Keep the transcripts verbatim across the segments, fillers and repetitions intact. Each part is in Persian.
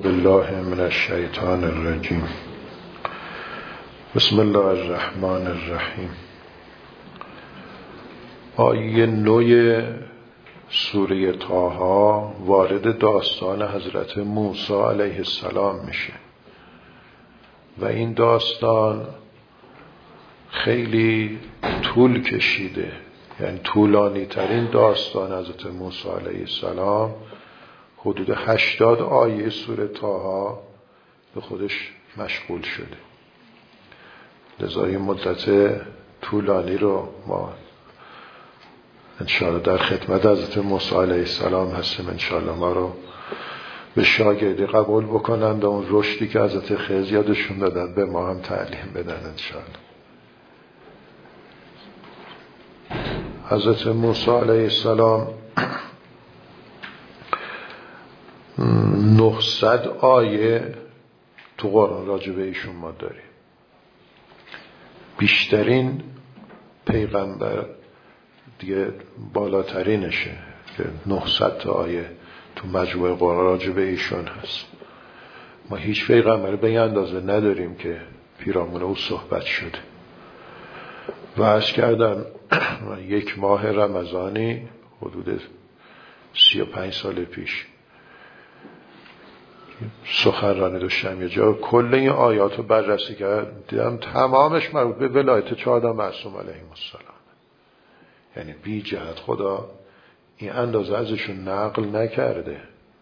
بالله من الشیطان الرجیم. بسم الله الرحمن الرحیم. آیه نوی سوره طه وارد داستان حضرت موسی علیه السلام میشه و این داستان خیلی طول کشیده، یعنی طولانی ترین داستان حضرت موسی علیه السلام. حدود هشتاد آیه سوره طه به خودش مشغول شده. لذا این مدت طولانی رو ما انشاءالله در خدمت حضرت موسی علیه السلام هستیم. انشاءالله ما رو به شاگردی قبول بکنند و اون رشدی که حضرت خضر یادشون دادن به ما هم تعلیم بدن انشاءالله. حضرت موسی علیه السلام نهصد آیه تو قرآن راجع به ایشون ما داریم. بیشترین پیغمبر دیگه بالاترینشه که نهصد تا آیه تو مجموعه قرآن راجع به ایشون هست. ما هیچ پیغمبر به این اندازه نداریم که پیرامون او صحبت شده. و عرض کردم یک ماه رمضانی حدود سی و پنج سال پیش سخنرانی داشتم یه جا، کل این آیات رو بررسی کردم، دیدم تمامش مربوط به ولایت چهارده معصوم علیهم السلام. یعنی بی جهت خدا این اندازه ازشون نقل نکرده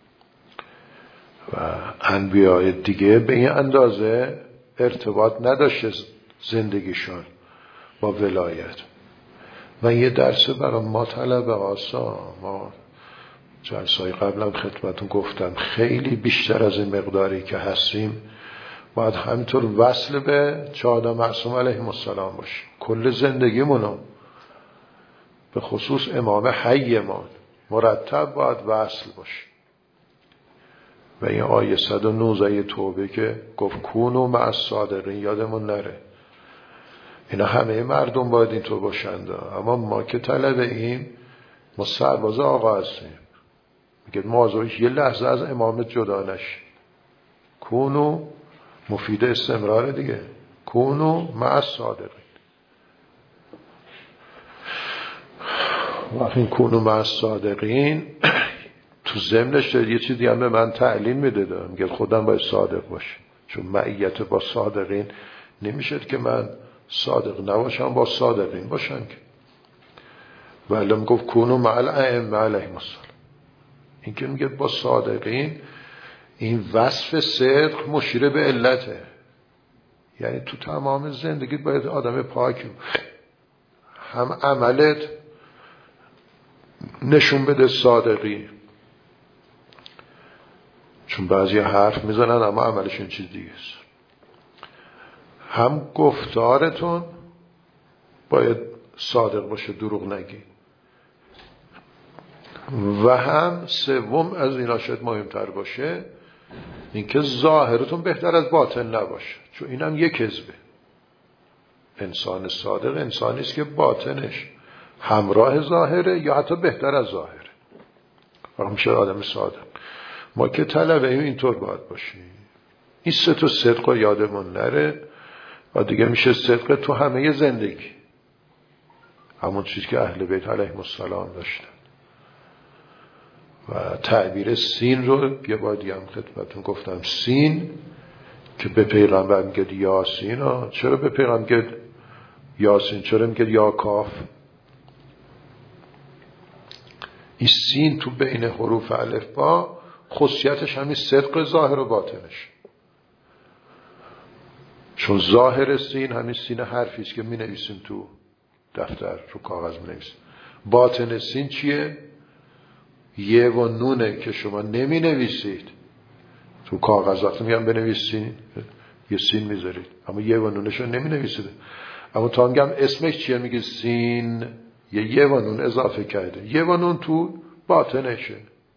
و انبیاء دیگه به این اندازه ارتباط نداشته زندگیشون با ولایت. و یه درس برای ما طلبه آسا، ما جلسای قبلم خدمتون گفتم خیلی بیشتر از این مقداری که هستیم باید همینطور وصل به چهارده معصوم علیهم السلام باشیم. کل زندگیمونو به خصوص امام حیمان مرتب باید وصل باشیم. و این آیه صد و نوزده توبه که گفت کونوا مع الصادقین یادمون نره. اینا همه مردم باید اینطور باشند، اما ما که طلبه ایم، ما سرباز آقا هستیم. میگه موضوعش یه لحظه از امامت جدا نشی. کونو مفید استمرار دیگه. کونو مع الصادقین. وقتی کونو مع الصادقین تو ضمنش داره یه چیزی هم به من تعلیم میده، میگه خودم باید صادق باشه، چون معیت با صادقین نمیشه که من صادق نباشم با صادقین باشم که. ولی میگفت کونو مع الائمه علیهم السلام. این که میگه با صادقین، این وصف صدق مشیر به علته. یعنی تو تمام زندگیت باید آدم پاکی، هم عملت نشون بده صادقی، چون بعضی حرف میزنن اما عملشون چیز دیگه است. هم گفتارتون باید صادق باشه، دروغ نگی. و هم سوم از اینا شاید مهمتر باشه، اینکه ظاهرتون بهتر از باطن نباشه، چون اینم یک کذبه. انسان صادق انسانی است که باطنش همراه ظاهره یا حتی بهتر از ظاهره. و میشه آدم صادق. ما که طلبه ایم اینطور باید باشیم. این سه تا صدق رو یادمون نره و دیگه میشه صدق تو همه زندگی، همون چیزی که اهل بیت علیهم السلام داشتن. و تعبیر سین رو یه بار دیگه هم خدمتون گفتم، سین که به پیغمبر میگه یاسین. ها چرا به پیغمبر میگه یاسین؟ چرا میگه یا کاف؟ این سین تو بین حروف الف با خصوصیتش همین صدق ظاهر و باطنش، چون ظاهر سین همین سین حرفیست که می نویسیم تو دفتر رو کاغذ می نویسیم. باطن سین چیه؟ یه و نونه که شما نمی نویسید تو کاغذ، وقتی میگم بنویسین یه سین میذارید اما یه و نونش رو نمی نویسید. اما تا میگم اسمش چیه میگه سین، یه یه و نون اضافه کرده. یه و نون تو باطنشه.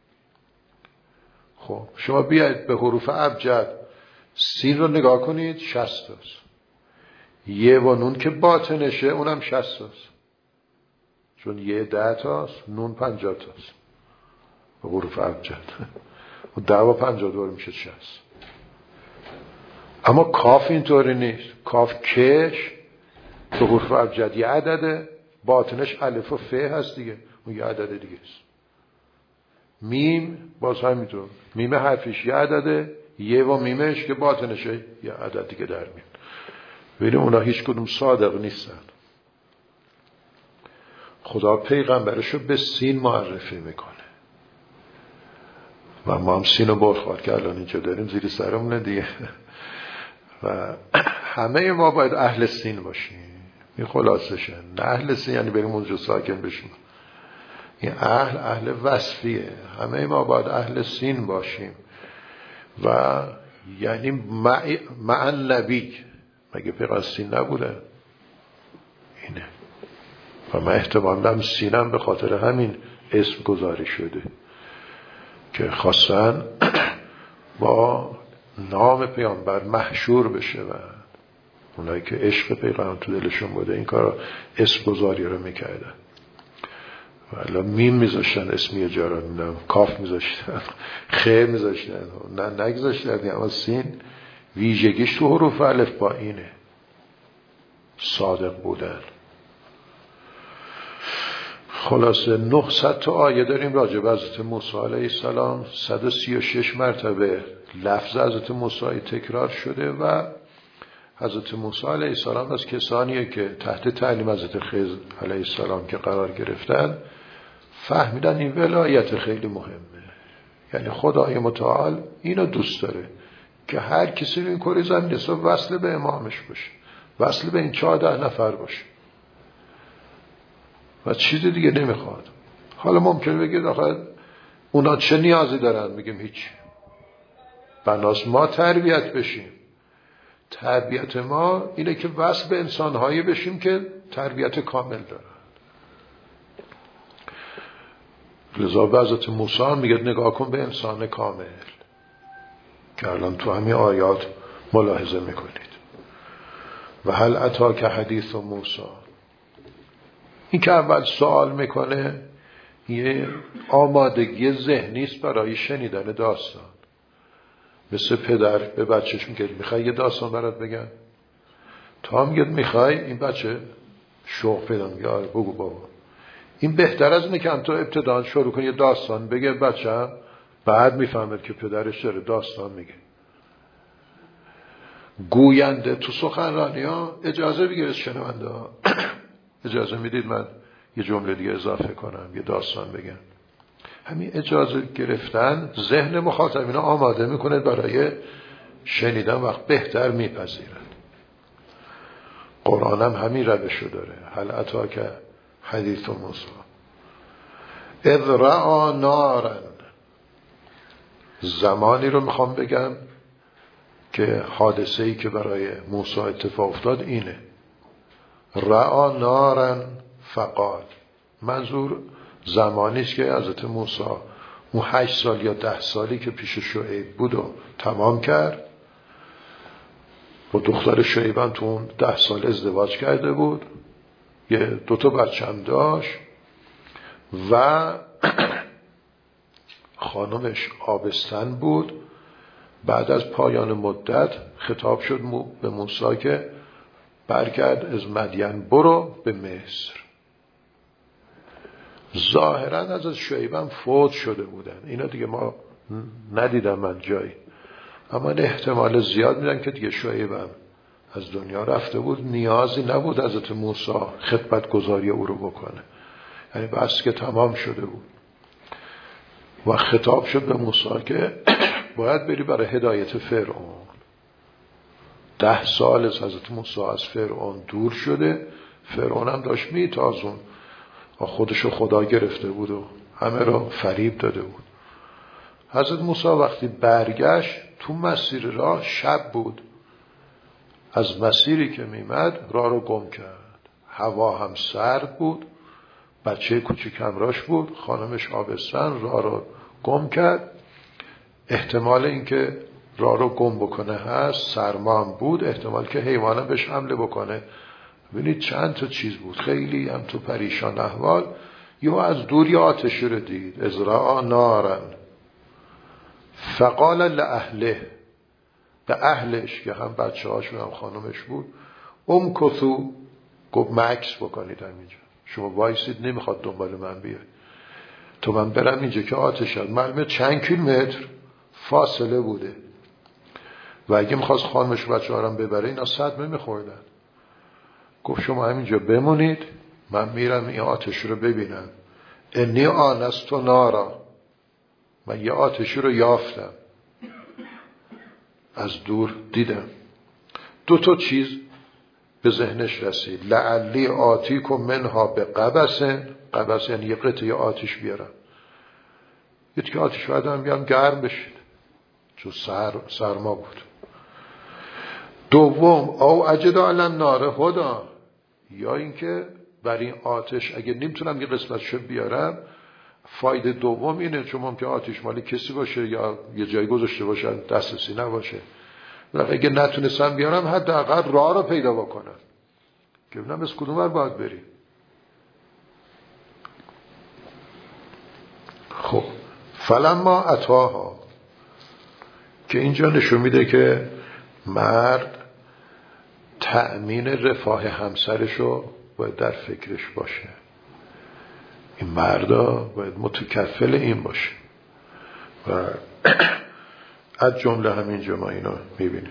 خب شما بیاید به حروف ابجد سین رو نگاه کنید، شصت است. یه و نون که باطنشه اونم شصت است، چون یه ده تاست، نون پنجاه تاست به حروف ابجد. و ده و پنجاه دور میشه شصت. اما کاف اینطوری نیست. کاف کش به حروف ابجد یه عدده، باطنش الف و ف هست دیگه، اون یه عدد دیگه است. میم باز همینطور، میم حرفیش یه عدده، یه و میمش که باطنش یه عدد دیگه در میاد. ببین اونا هیچ کدوم صادق نیستن. خدا پیغمبرشو به سین معرفی میکنه و ما هم سین و برخواد که الان اینجا داریم زیر سرمونه دیگه و همه ما باید اهل سین باشیم. این خلاصشه. نه اهل سین یعنی بریم اونجا ساکن بشیم، این اهل اهل وصفیه. همه ما باید اهل سین باشیم و یعنی مع نبی. مگه پیغمبر سین نبوده؟ اینه. و من احتمال دارم سینم به خاطر همین اسم گذاری شده که خواستن با نام پیامبر محشور بشه و اونایی که عشق پیغمبر تو دلشون بوده این کار اسم گذاری رو میکردن. والا میم میذاشتن اسمی جا رو میدم، کاف میذاشتن، خیر میذاشتن، نه نگذاشتن. اما سین ویژگیش تو حروف الف با اینه، صادق بودن. خلاصه نهصد تا آیه داریم راجع به حضرت موسی علیه السلام. صد و سی و شش مرتبه لفظ حضرت موسی تکرار شده و حضرت موسی علیه السلام از کسانیه که تحت تعلیم حضرت خضر علیه السلام که قرار گرفتن فهمیدن این ولایت خیلی مهمه. یعنی خدای متعال اینو دوست داره که هر کسی رو این کره زمین حساب وصل به امامش باشه، وصل به این چهارده نفر باشه و چیزی دیگه نمیخواد. حالا ممکنه بگید آخه اونا چه نیازی دارن؟ میگیم هیچ. بناس ما تربیت بشیم. تربیت ما اینه که وصل به انسانهایی بشیم که تربیت کامل دارن. لذا به حضرت موسی هم میگه نگاه کن به انسان کامل که الان تو همین آیات ملاحظه میکنید. و هل اتاک حدیث موسی، این که اول سوال میکنه یه آمادگی ذهنی است برای شنیدن داستان. مثل پدر به بچهش میگه میخوای یه داستان برات بگم؟ تا میگه میخوای، این بچه شوق پیدا میگه آره بگو بابا. این بهتر از اینه که هم تو ابتدان شروع کنی یه داستان بگه بچه هم بعد میفهمد که پدرش داره داستان میگه. گوینده تو سخنرانی ها اجازه بگیره شنونده ها اجازه میدید من یه جمله دیگه اضافه کنم، یه داستان بگم. همین اجازه گرفتن ذهن مخاطبین آماده میکنه برای شنیدن، وقت بهتر میپذیرن. قرآن هم همین روشو داره. هل اتاک حدیث موسی اذ رأى نارا. زمانی رو میخوام بگم که حادثه‌ای که برای موسی اتفاق افتاد اینه. رأى نارا فقال. منظور زمانی است که حضرت موسی اون هشت سال یا ده سالی که پیش شعیب بود و تمام کرد. با دختر شعیب هم تو اون ده سال ازدواج کرده بود، یه دوتا بچه هم داشت و خانمش آبستن بود. بعد از پایان مدت خطاب شد به موسی که برگرد از مدین برو به مصر. ظاهرا از از شعیبم فوت شده بودن. اینا دیگه ما ندیدم من جایی، اما احتمال زیاد میدن که دیگه شعیبم از دنیا رفته بود. نیازی نبود حضرت موسی خدمت گزاری او رو بکنه، یعنی بس که تمام شده بود. و خطاب شد به موسی که باید بری برای هدایت فرعون. ده سال از حضرت موسی از فرعون دور شده. فرعون هم داشت میتازون، خودشو خدا گرفته بود و همه رو فریب داده بود. حضرت موسی وقتی برگشت تو مسیر راه شب بود. از مسیری که میمد راه رو گم کرد. هوا هم سرد بود، بچه کوچیک همراهش بود، خانمش آبستن، راه رو گم کرد. احتمال اینکه راه رو گم بکنه هست، سرما هم بود، احتمال که حیوانه بهش حمله بکنه. ببینید چند تا چیز بود، خیلی هم تو پریشان احوال. یا از دور یا آتشی رو دید. از رأى نارا، فقال لأهله، به اهلش که هم بچه هاشون هم خانمش بود، امکثوا، گفت مکث بکنید همینجا، شما وایسید، نمیخواد دنبال من بیاید، تو من برم اینجا که آتش هست. معلومه چند کیلومتر فاصله بوده و اگه میخواست خانمش و بچه ها هم ببره اینا صدمه میخوردن. گفت شما همینجا بمونید، من میرم این آتش رو ببینم. انی آنست نارا، من یه آتشی رو یافتم، از دور دیدم. دو تا چیز به ذهنش رسید. لعلی آتیکم منها به قبس، قبس یعنی یه قطعه آتش بیارم، یکی که آتش بعدم بیام گرم بشید چون سر سرما بود. دوم او اجد علی النار هدا، یا اینکه بر این آتش اگه نمیتونم یه قسمتشو بیارم، فایده دوم اینه چون ممکن آتش مالی کسی باشه یا یه جایی گذاشته باشن دسترسی نباشه، ولی اگه نتونستم بیارم حداقل راه رو پیدا بکنم که ببینم از کدوم ور باید بریم. خب فلما اتاها، که اینجا نشون میده که مرد تأمین رفاه همسرشو باید در فکرش باشه، این مردا باید متکفل این باشه و از جمله همینجا ما اینا میبینیم.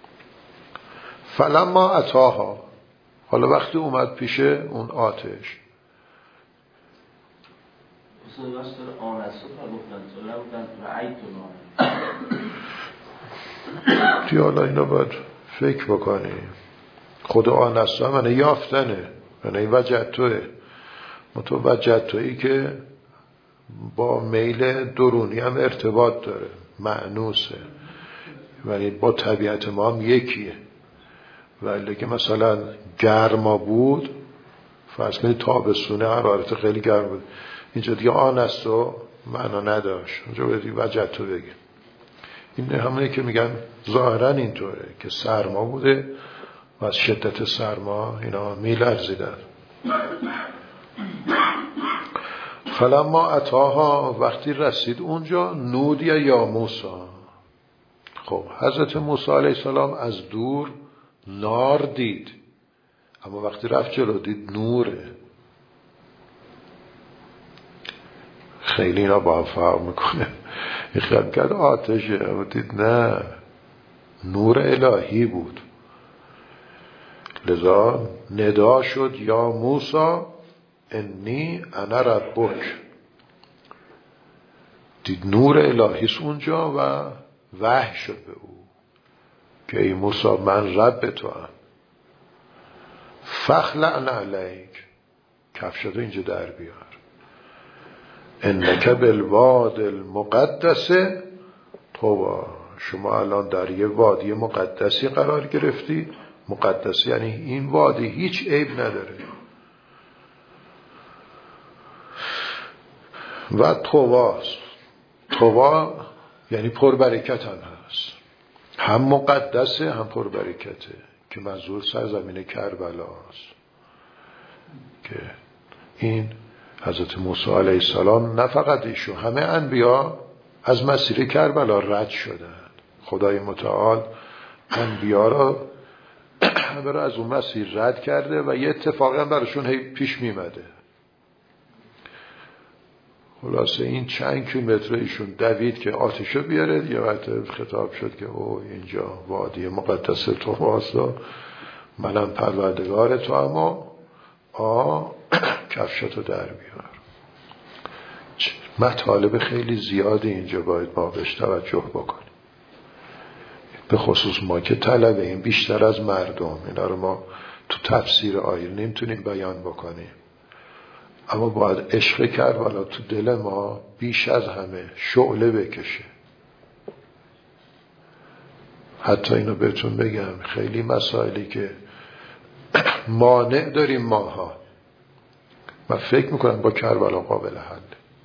فلما اتاها، حالا وقتی اومد پیشه اون آتش، دیگه حالا اینا باید فکر بکنیم. خود آنستا منه یافتنه، منه وجد توه، متوجد تویی که با میل درونی هم ارتباط داره، معنوسه، ولی با طبیعت ما هم یکیه. ولی که مثلا گرما بود، فرض کنید تابستونه حرارت خیلی گرم بود، اینجا دیگه آن است و معنا نداشت، اونجا باید وجد تو بگیم. این همونه که میگن ظاهرا اینطوره که سرما بوده و از شدت سرما اینا میلرزیدن. فلما اتاها، وقتی رسید اونجا، نودی یا موسی. خب حضرت موسی علیه السلام از دور نار دید، اما وقتی رفت جلو دید نوره. خیلی اینا با هم فرق میکنه. خیلی کرد آتشه، اما دید نه، نور الهی بود. لذا ندا شد یا موسی انی انا ربک. دید نور الهیست اونجا و وحی شد به او که ای موسی من رب تو ام. فخلع علیک، کفشاتو اینجا در بیار. انک بالواد المقدس طوی، شما الان در یه وادی مقدسی قرار گرفتی. مقدس یعنی این وادی هیچ عیب نداره. و طواست، طوا یعنی پربرکت هم هست، هم مقدسه هم پربرکته، که منظور سرزمین کربلاست که این حضرت موسی علیه السلام، نه فقط ایشون، همه انبیا از مسیر کربلا رد شدن. خدای متعال انبیا را همه را از اون مسیر رد کرده و یه اتفاقی هم براشون هی پیش میمده. خلاصه این چند کیلومتر ایشون دوید که آتشو بیاره. یه وقت خطاب شد که او اینجا وادی مقدس تو واسه منم پروردگار تو، اما آ کفشتو در بیار. مطالب خیلی زیادی اینجا باید ما بهش توجه بکنیم، به خصوص ما که طلبه این بیشتر از مردم. اینا رو ما تو تفسیر آیه نمیتونیم بیان بکنیم، اما باید عشق کربلا تو دل ما بیش از همه شعله بکشه. حتی اینو بهتون بگم، خیلی مسائلی که مانع داریم ماها، من فکر میکنم با کربلا قابل حل.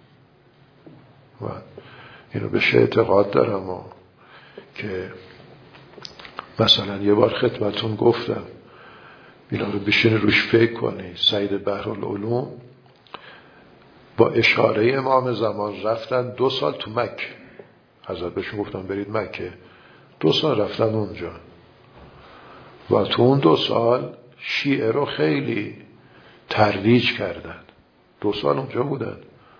و اینو بهش اعتقاد دارم و که مثلا یه بار خدمتون گفتم اینا رو بشین روش فکر کنی. سید بحرالعلوم با اشاره امام زمان رفتن دو سال تو مکه حضرت بهشون گفتن برید مکه. دو سال رفتن اونجا و تو اون دو سال شیعه رو خیلی ترویج کردن. دو سال اونجا بودن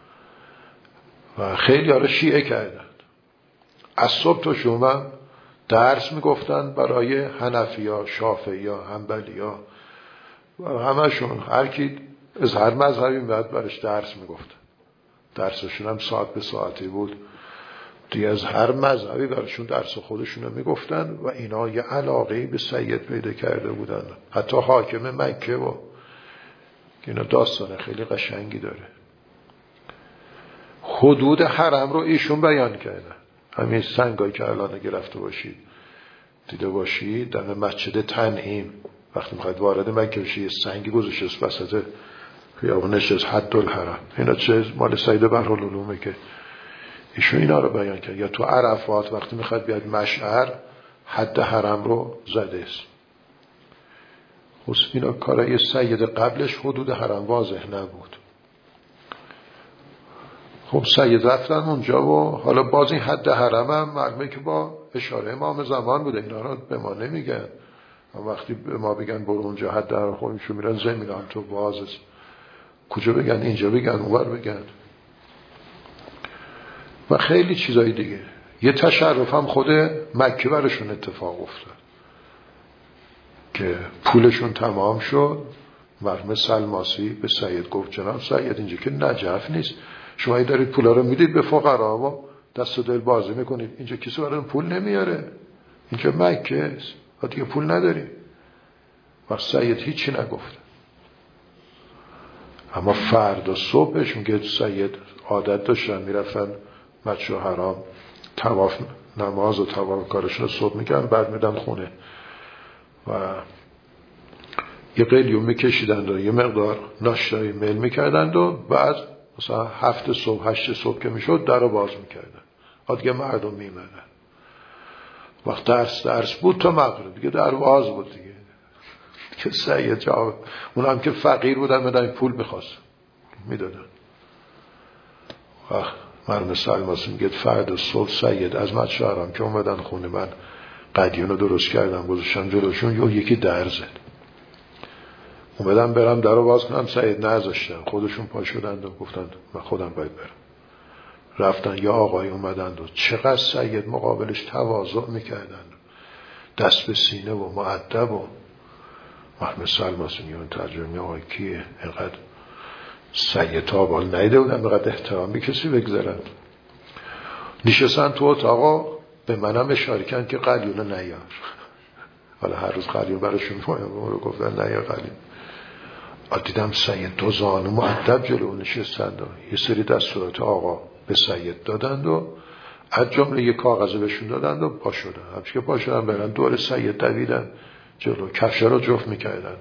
و خیلی ها رو شیعه کردن. از صبح تا شب درس میگفتن برای حنفیا، شافعیا، حنبلیا و همشون هر کی از هر مذهبی میاد برش درس میگفتن. درسشون هم ساعت به ساعتی بود دیگه، از هر مذهبی برشون درس خودشون رو میگفتن و اینا یه علاقه‌ای به سید پیدا کرده بودن. حتی حاکم مکه و اینا داستان خیلی قشنگی داره. حدود حرم رو ایشون بیان کردن. همین سنگایی که الان گرفته باشید دیده باشید در مسجد تنعیم وقتی میخواید وارد مکه بشید یه سنگی گذاشته وسط خیابونش از حد الحرم. اینا چه مال سید بحرالعلومه که ایشون اینا رو بیان کرد. یا تو عرفات وقتی میخواد بیاد مشعر حد حرم رو زده است. خب اینا کارای سید قبلش حدود حرم واضح نبود. خب سید رفتن اونجا و حالا باز این حد حرم هم معلومه که با اشاره امام زمان بوده. اینا رو به ما نمیگن. وقتی به ما بگن برو اونجا حد حرم خودشون میرن زمین هم تو باز است. کجا بگن؟ اینجا بگن اونور بگن و خیلی چیزای دیگه. یه تشرف هم خود مکه برشون اتفاق افتاد که پولشون تمام شد. مرحوم سلماسی به سید گفت جناب سید اینجا که نجف نیست، شما ای دارید پولا رو میدید به فقرا و دست و دل بازی میکنید، اینجا کسی برای پول نمیاره، اینجا مکه است و دیگه پول نداریم. و سید هیچی نگفت. اما فردا صبحشون که سید عادت داشتن میرفتن مسجد حرام طواف نماز و طواف کارشون رو صبح میکردن، بعد میدن خونه و یه قلیون میکشیدند و یه مقدار ناشتایی میل میکردند و بعد مثلا هفت صبح هشت صبح که میشد در رو باز میکردن. دیگه مردم میمدن. وقت درس درس بود تا مغرب دیگه در باز بود دیگه. که سید جواب اون هم که فقیر بودن مدن پول میخواست میدادن. وقت مرمه سلماسی میگه فرد صبح سید از مسجد حرام که اومدن خونه من قدیون رو درست کردم گذاشتم جلوشون، یه یکی در زد. اومدم برم در رو باز کنم سید نذاشتن، خودشون پا شدند و گفتند من خودم باید برم. رفتن یا آقای اومدند و چقدر سید مقابلش تواضع میکردن، دست به سینه و مؤدب و مرحوم سلماسی میگن ترجمه آقای کیه اینقدر سید تابال نیده بودن بقدر احترامی کسی بگذارن. نشستن تو اتاقا به منم اشاره کردن که قلیون نیار. حالا هر روز قلیون براشون رو گفتن نیار قلیون. دیدم سید دو زانو مؤدب جلو نشستند و یه سری دستورات آقا به سید دادند و از جمله یه کاغذ بهشون دادند و پا شدن. همچه که پا شدن برن دور سید دویدن جلو، کفشه رو جفت میکردند.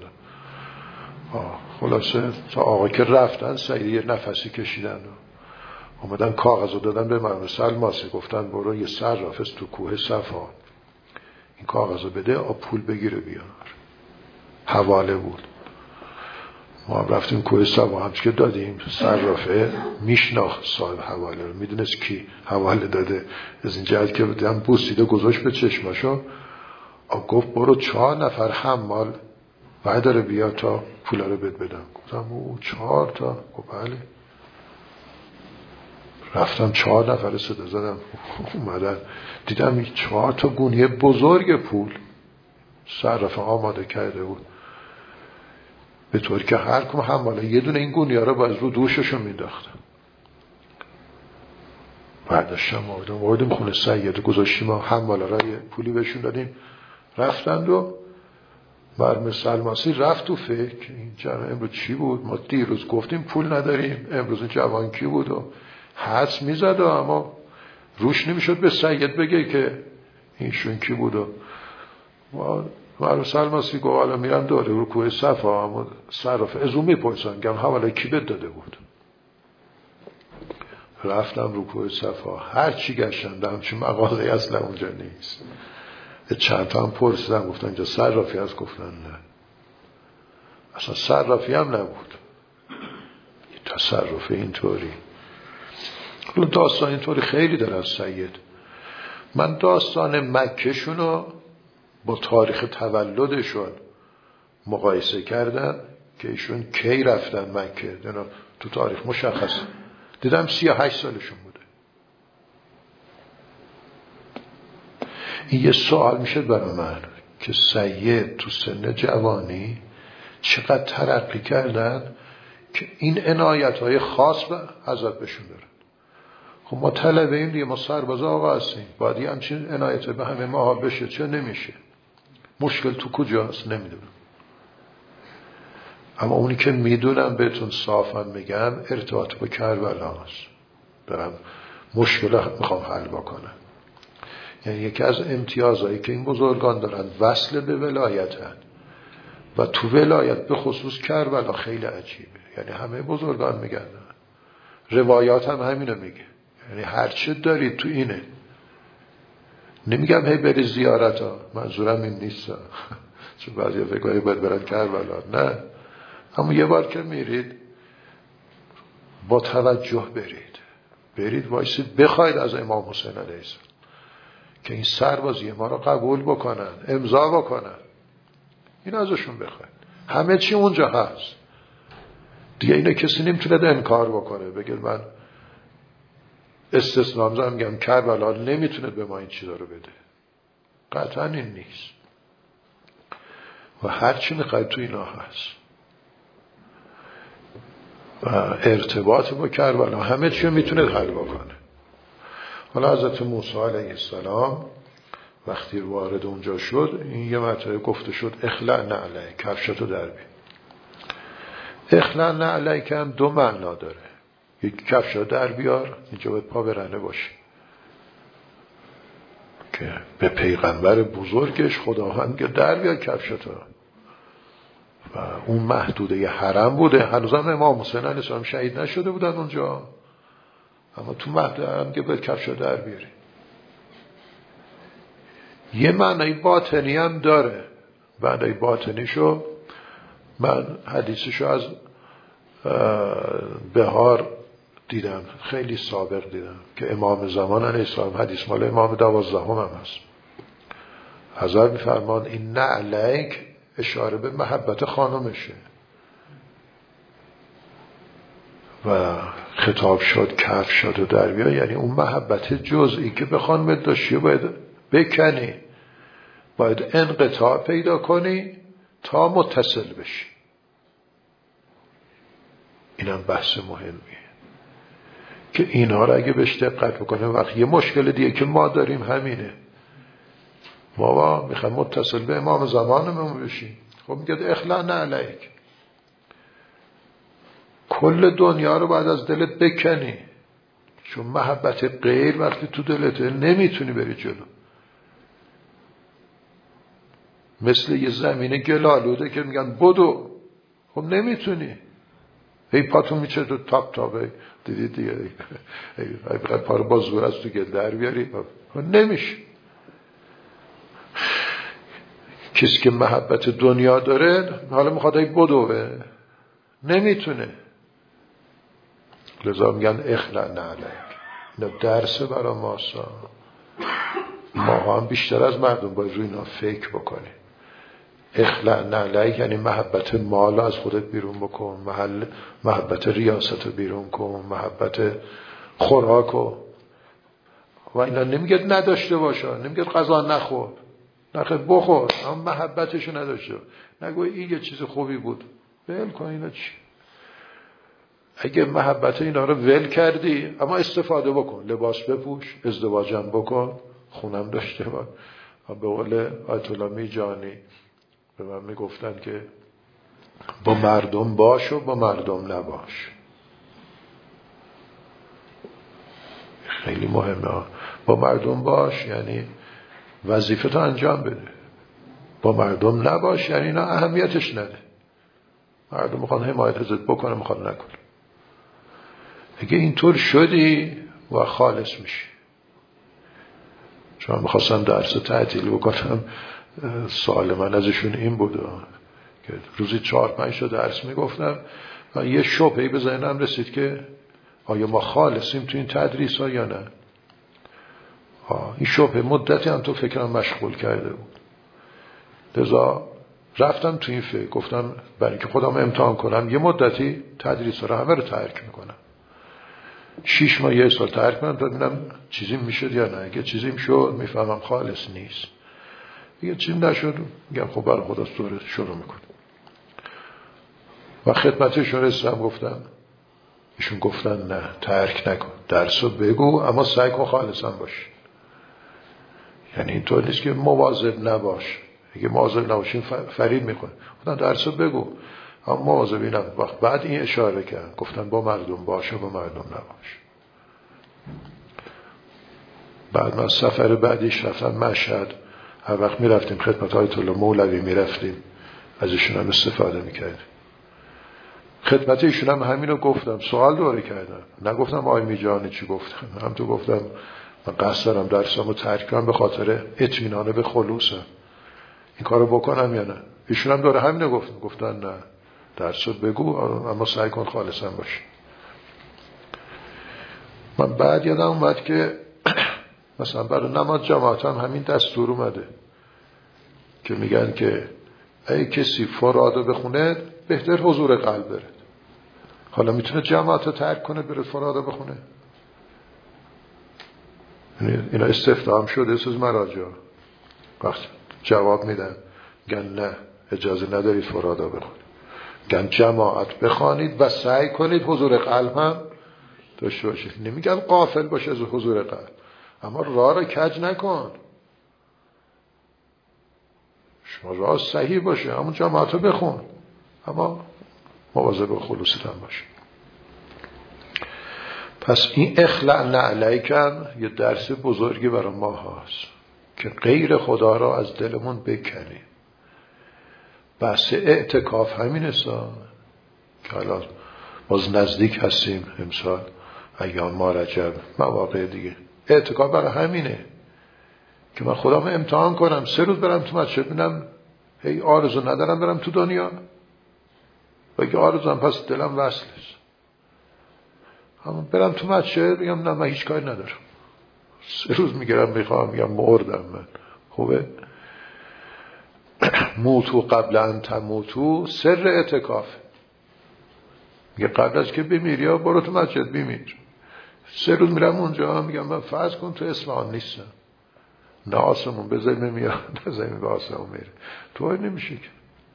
خلاصه تا آقا که رفتن سید یه نفسی کشیدند و اومدن کاغذ رو دادن به مرحوم سلماسی، گفتن برو یه صراف است تو کوه صفا این کاغذ رو بده آ پول بگیره بیار. حواله بود. ما رفتیم کوه صفا، همچه که دادیم صرافه میشناخت صاحب حواله رو، میدونست کی حواله داده. از این جهت که دیدم بوسیده گذاشت به چشماشو، گفت برو چهار نفر حمال بعد داره بیا تا پولا رو بد بدم. گفتم او چهار تا؟ گفت بله. رفتم چهار نفر صدا زدم اومدن، دیدم این چهار تا گونیه بزرگ پول صرافه آماده کرده بود به طور که هر کم حماله یه دونه این گونیه رو باز رو دوششو مینداختن. برداشتم آوردم آوردیم خونه سید گذاشتیم و حماله را یه پولی بهشون دادیم رفتند و مرحوم سلماسی رفت تو فکر این جمع امروز چی بود؟ ما دیروز گفتیم پول نداریم، امروز جوان کی بود و حدس میزد و اما روش نمیشد به سید بگه که اینشون کی بود و مرحوم سلماسی گفت حالا میرم دوره رو کوه صفا اما صرف از اون میپرسن گم حواله کی بد داده بود. رفتم رو کوه صفا هر چی گشتم همچین مغازه اصلا اونجا نیست. چند تا هم پرسیدم گفتن اینجا صرافی هست؟ گفتن نه. اصلا صرافی هم نبود. تصرف اینطوری. حالا داستان اینطوری خیلی داره از سید. من داستان مکهشون رو با تاریخ تولدشون مقایسه کردم که ایشون کی رفتن مکه، تو تاریخ مشخصه، دیدم سی و هشت سالشون بوده. این یه سوال میشه برای من که سید تو سن جوانی چقدر ترقی کردن که این عنایت‌های خاص به حضرت بهشون دارن. خب ما طلبه ایم دیگه، ما سرباز آقا هستیم، باید یه همچین عنایت به همه ما بشه. چه نمیشه؟ مشکل تو کجاست؟ نمیدونم. اما اونی که میدونم بهتون صافا میگم ارتباط با کربلا است. دارم مشکل میخوام حل بکنم. یعنی یکی از امتیازهایی که این بزرگان دارن وصل به ولایتن و تو ولایت به خصوص کربلا خیلی عجیبه. یعنی همه بزرگان میگن، روایات هم همینو میگه، یعنی هرچه دارید تو اینه. نمیگم هی بری زیارت ها، منظورم این نیست چون بعضی فکر کنید باید برن کربلا، نه، اما یه بار که میرید با توجه برید برید وایسید بخواید از امام حسین علیه السلام که این سربازی ما رو قبول بکنن، امضا بکنن، این ازشون بخواید. همه چی اونجا هست دیگه، اینه کسی نمیتونه انکار بکنه بگه من استثناء میذارم میگم کربلا نمیتونه به ما این چیزا رو بده. قطعا این نیست و هر چی میخواید تو اینا هست و ارتباط با کربلا همه چی میتونه حل بکنه. حالا حضرت موسی علیه السلام وقتی وارد اونجا شد، این یه مرتبه گفته شد اخلع نعلیک، کفشتو در بیار. اخلع نعلیک هم دو معنا داره. یک کفشتو در بیار، اینجا باید پا برهنه باشه که به پیغمبر بزرگش خداوند که در بیار کفشتو. و اون محدوده ی حرم بوده، هنوزم امام حسین علیه السلام شهید نشده بودن اونجا، اما تو محدوده حرم که باید کفشتو در بیاری. یه معنی باطنی هم داره. معنی باطنیشو من حدیثشو از بهار دیدم، خیلی سابق دیدم که امام زمان علیه السلام، حدیث مال امام دوازدهم هم هست، حضرت میفرمان این نعلیک اشاره به محبت خانمشه و خطاب شد کف شد و در بیا، یعنی اون محبت جزئی که به خانم داشتی باید بکنی، باید انقطاع پیدا کنی تا متصل بشی. اینم بحث مهمیه که اینها رو اگه بهش دقت بکنیم. وقت یه مشکل دیگه که ما داریم همینه، ما با میخوایم متصل به امام زمانمون بشیم. خب میگه اخلع نعلیک، کل دنیا رو باید از دلت بکنی، چون محبت غیر وقتی تو دلته نمیتونی بری جلو. مثل یه زمین گلالوده که میگن بدو، خب نمیتونی، هی پاتون میچه تو تاپ تاپه، دیدید دیگه هی بخواد پا رو با زور از تو گل در بیاری، نمیشه. کسی که محبت دنیا داره حالا میخواد هی بدوه، نمیتونه. لذا میگن اخلع نعلیک. اینا درسه برای ماسا، ما هم بیشتر از مردم باید روی اینا فکر بکنیم. اخلع نعلیک یعنی محبت مال از خودت بیرون بکن، محل محبت ریاست رو بیرون کن، محبت خوراک و و اینا نمیگه نداشته باشه، نمیگه غذا نخور، نخیر بخور، اما محبتشو نداشته. نگو این یه چیز خوبی بود، ول کن اینا چی. اگه محبت اینا رو ول کردی، اما استفاده بکن، لباس بپوش، ازدواجم بکن، خونم داشته باش. به قول آیت الله میرجانی به من میگفتن که با مردم باش و با مردم نباش. خیلی مهمه. با مردم باش یعنی وظیفه تو انجام بده، با مردم نباش یعنی اینا اهمیتش نده. مردم میخوان حمایت ازت بکنه، میخوان نکنه. اگه اینطور شدی و خالص میشی. چون میخواستم درس تعطیلی بکنم، سوال من ازشون این بود که روزی چهار پنج تا درس میگفتم و یه شبهه‌ای به ذهنم رسید که آیا ما خالصیم تو این تدریس ها یا نه. این شبه مدتی هم تو فکرم مشغول کرده بود. لذا رفتم تو این فکر، گفتم برای که خودم امتحان کنم یه مدتی تدریس رو همه رو ترک میکنم، شیش ماه یه سال ترک کنم تا ببینم چیزی میشد یا نه. اگه چیزی میشد میفهمم خالص نیست، اگه چیزی نشد میگم خب برای خدا شروع میکنم. و خدمتشون رسیدم گفتم، ایشون گفتن نه ترک نکن، درسو بگو اما سعی کن خالصا باش. یعنی اینطور نیست که مواظب نباش، اگه مواظب نباشین فرید میکنه. گفتن درسو بگو اما مواظبی نباش. بعد این اشاره کرد، گفتن با مردم باشه با مردم نباش. بعد من سفر بعدیش رفتم مشهد، هر وقت میرفتیم خدمت آیت الله مولوی میرفتیم، از ایشون هم استفاده میکردیم. خدمت ایشون هم همینو گفتم، سوال دوره کردم، نگفتم آقای میجانی چی گفتن، هم تو گفتم من قصد دارم درسامو ترک کنم به خاطر اطمینان به خلوصم، این کارو بکنم یا نه. ایشون هم دوره همینو گفتن، گفتن نه درسو بگو اما سعی کن خالصا باش. من بعد یادم اومد که مثلا برای نماز جماعت هم همین دستور اومده که میگن که اگه کسی فرادو بخونه بهتر حضور قلب بره. حالا میتونه جماعت رو ترک کنه بره فرادو بخونه؟ اینا استفهام شده از مراجع، وقت جواب میدن گن نه اجازه ندارید فرادو بخونید، گن جماعت بخوانید و سعی کنید حضور قلب هم داشته باشید. نمیگن غافل باشه از حضور قلب، اما راه رو کج نکن، شما راه صحیح باشه همون جماعت رو بخون اما مواظب خلوصت هم باشه. پس این اخلع نعلیکم یه درس بزرگی برای ما هست که غیر خدا را از دلمون بکنیم. بحث اعتکاف همین هستن که الان باز نزدیک هستیم، امسال ایام ما رجب مواقع دیگه اعتکاف برای همینه که من خودم امتحان کنم، سه روز برم تو مسجد ببینم هی آرزو ندارم برم تو دنیا و اگه آرزو هم پس دلم وصل است، اما برم تو مسجد بگم نه من هیچ کاری ندارم، سه روز میگرم میخوام میگم مردم من. خوبه موتو قبل ان تموتو سر اعتکاف، میگه قبل از که بمیری یا برو تو مسجد بمیر. سه روز میرم اونجا میگم من فرض کن تو اصفهان نیستم، نه آسمون به زمین میاد نه زمین به آسمون میره، تو نمیشه که.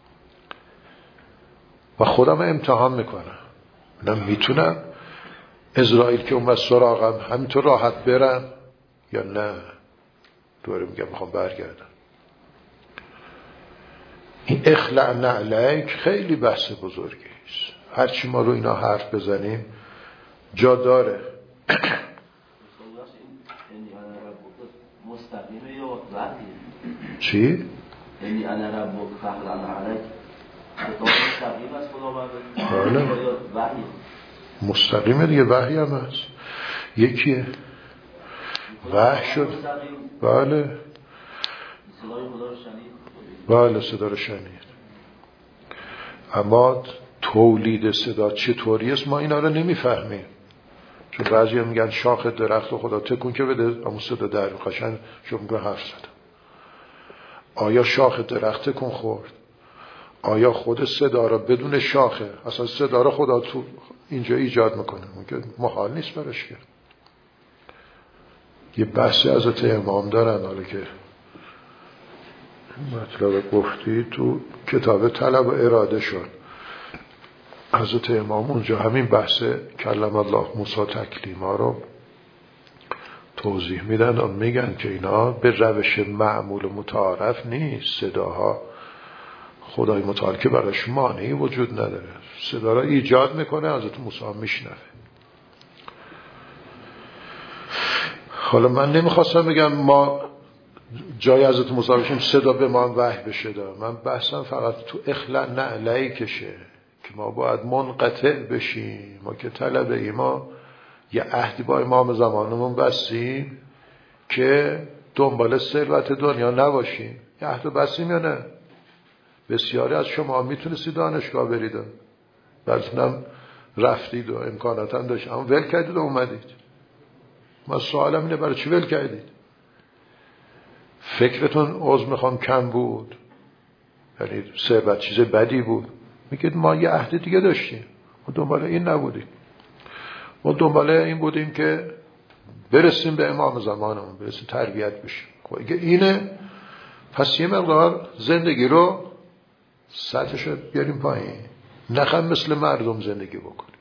و خودم امتحان میکنم نه میتونم اسرائیل که اومد سراغم همینطور راحت برم یا نه دوره میگم میخوام برگردم. این اخلع نعلیک خیلی بحث بزرگی است، هرچی ما رو اینا حرف بزنیم جا داره. مستقیمه یا وحیه؟ چی؟ یعنی انا ربک فاخلع نعلیک مستقیم است خداوند بله یا وحی؟ مستقیمه دیگه، وحی هم هست یکیه، وحی شد. بله صدای خدا رو شنید؟ بله صدا رو شنید، اما تولید صدا چطوری است ما اینا رو نمیفهمیم. چون بعضی هم میگن شاخ درخت و خدا تکون که بده اما صدا در قشنگ شو میگه حرف زدم. آیا شاخ درخت تکون خورد؟ آیا خود صدا را بدون شاخه اصلا صدا را خدا تو اینجا ایجاد میکنه؟ میگه محال نیست براش که. یه بحثی حضرت امام دارن، حالا که مطلب گفتی تو کتاب طلب و اراده شد، حضرت امام اونجا همین بحث کلم الله موسی تکلیما رو توضیح میدن و میگن که اینا به روش معمول متعارف نیست. صداها خدای متعال که براش مانعی وجود نداره، صدا را ایجاد میکنه، حضرت موسی میشنوه. حالا من نمیخواستم بگم ما جای حضرت موسی بشیم صدا به ما وحی بشه، من بحثم فقط تو اخلع نعلی کشه که ما باید منقطع بشیم. ما که طلبه ای، ما یه عهدی با امام زمانمون بستیم که دنبال ثروت دنیا نباشیم. یه عهد بستیم یا نه؟ بسیاری از شما میتونستی دانشگاه برید، بعضی‌نم رفتید و امکانات هم داشت، اما ول کردید و اومدید. ما سوالم اینه برای چی ول کردید؟ فکرتون عذر میخوام کم بود، یعنی ثروت چیز بدی بود، میگید ما یه عهد دیگه داشتیم، ما دنبال این نبودیم، ما دنبال این بودیم که برسیم به امام زمانمون، برسیم تربیت بشیم. خب اگه اینه، پس یه مقدار زندگی رو سطحشو بیاریم پایین، نخم مثل مردم زندگی بکنیم،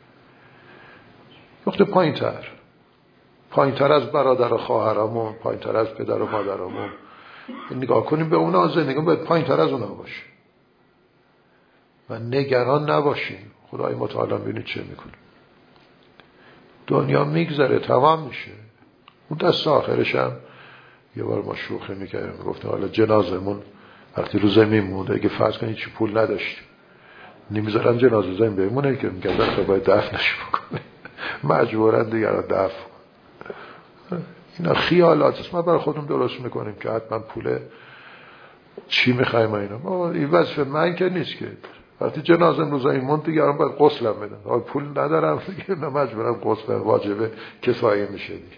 نقطه پایین تر، پایین تر از برادر و خواهرامون، پایین تر از پدر و مادرامون نگاه کنیم به اونا، زندگی باید پایین تر از اونا باشه و نگران نباشیم. خدای متعال ببینید چه میکنه. دنیا میگذره، تمام میشه. اون دست آخرش هم یه بار ما شوخی میکردیم، گفتم حالا جنازمون وقتی رو زمین مونده، اگه فرض کنید چی پول نداشتیم، نمیذارن جنازه زمین بمونه که میگن دفعه باید دفنش بکنه، مجبورن دیگر دفن. اینا خیالات است، ما برای خودمون درست میکنیم که حتما پول چی میخوایم اینا. ما این وظیفه من که نیست که وقتی جنازم رو زمین موند دیگران باید غسلم بدن، آقا پول ندارم دیگه، مجبورم غسل واجبه کفایه میشه دیگه.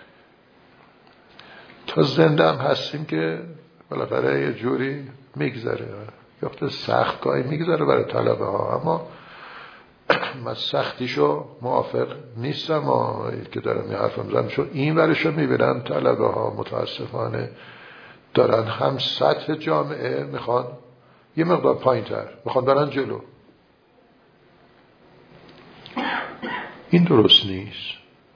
تا زنده هم هستیم که بالاخره یه جوری میگذره، یافته سخت گاهی میگذره برای طلبه ها، اما من سختیشو موافق نیستم و که دارم یه حرفم زن شو این ورشو میبینم طلبه ها متاسفانه دارن هم سطح جامعه میخوان یه مقدار پایین تر، میخوان برن جلو. این درست نیست.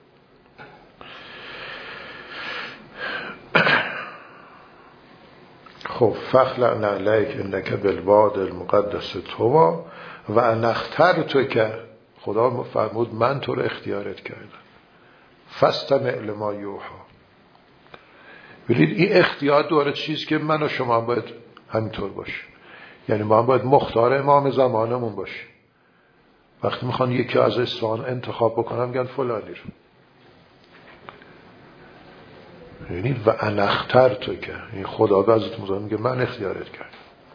خب فخلع علیک انک بالواد المقدس طوی و انا اخترتک، خدا فرمود من تو رو اختیارت کردم، فاستمع لما یوحی. ببینید این اختیار دوره چیز که من و شما باید همینطور باشیم، یعنی ما باید مختار امام زمانمون باشیم. وقتی میخوان یکی از اصفهان انتخاب بکنم میگن فلانی رو، یعنی و انا اخترتک، این خدا به حضرت موسی میگه من اختیارت کردم،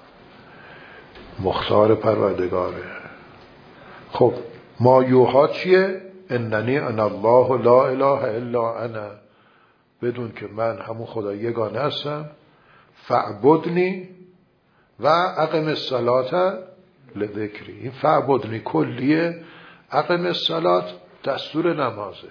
مختار پروردگاره. خب ما یوحی چیه؟ اننی انا الله لا اله الا انا، بدون که من همون خدا یگانه هستم، فعبدنی و اقم الصلاة لذکری. این فعبدنی کلیه، اقم الصلاة دستور نمازه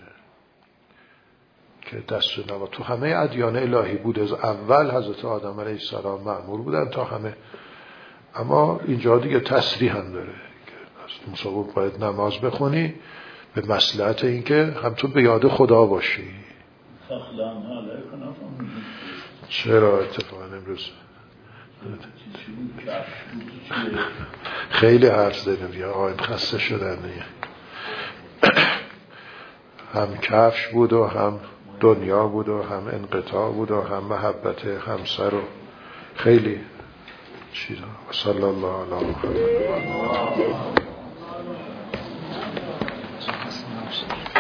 که دستور نماز تو همه ادیان الهی بود، از اول حضرت آدم علیه السلام مأمور بودن تا همه، اما اینجا دیگه تصریح هم داره که مصابه باید نماز بخونی به مصلحت این که هم تو به یاد خدا باشی. چرا اتفاقا امروز خیلی حرف زدیم یا آقایم خسته شدن دیگه، هم کفش بود و هم دنیا بود و هم انقطاع بود و هم محبت همسر و خیلی چیزا. صلی الله علی محمد.